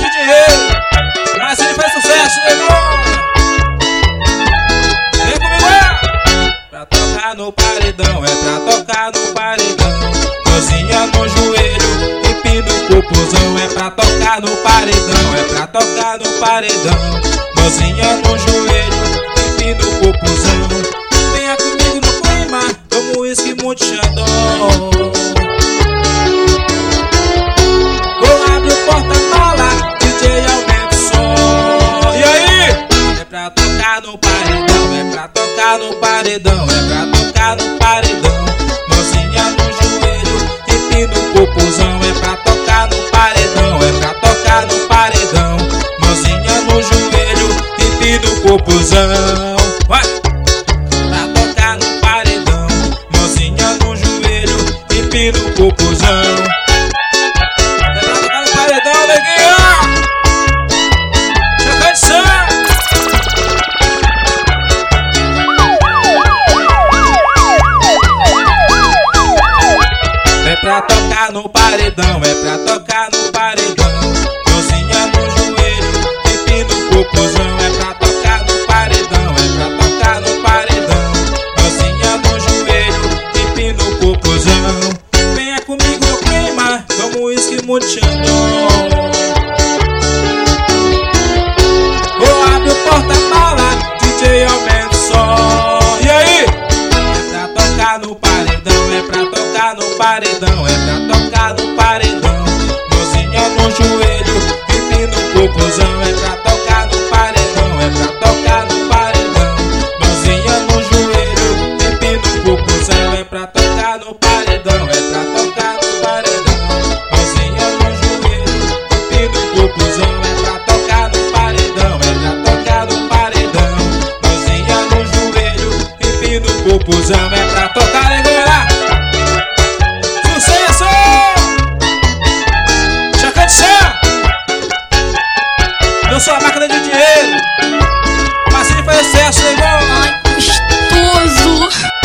de dinheiro. Mas ele faz sucesso, negão. Vem comigo, pra tocar no paredão, é pra tocar no paredão. Mãozinha no joelho, empina o popozão. É pra tocar no paredão, é pra tocar no paredão. Mãozinha no joelho, empina o popozão. Venha comigo no clima, como uísque muito xandão. Vou abrir o porta-mala, DJ aumenta o som. E aí? É pra tocar no paredão, é pra tocar no paredão, é pra tocar no paredão. Mãozinha no joelho, empina o popozão. É pra tocar no paredão, é pra tocar no paredão. Mãozinha no joelho, empina o popozão. Vai! Pra tocar no paredão, mãozinha no joelho, empina o popozão. É pra tocar no paredão, neguinho! Chega de sangue! É pra tocar no paredão, é pra tocar no paredão. Mãozinha no joelho, empina o popozão. É pra tocar no paredão, é pra tocar no paredão. Mãozinha no joelho, empina o popozão. Venha comigo no clima, como uísque muito xandão. Vou abrir o porta-mala, DJ aumenta o som. E aí? É pra tocar no paredão, é pra tocar no paredão, é pra tocar no paredão. Mãozinha no joelho, empina o popozão. É pra tocar no paredão, é pra tocar no paredão. Mãozinha no joelho, empina o popozão. É pra tocar no paredão, é pra tocar no paredão. Mãozinha no joelho, empina o popozão. É pra tocar no paredão, é pra tocar no paredão. Mãozinha no joelho, empina o popozão. É pra tocar, negócio lá. Sucesso! Chaca de chão! Eu sou a máquina de dinheiro. Mas ele faz sucesso, negão. Ai, gostoso!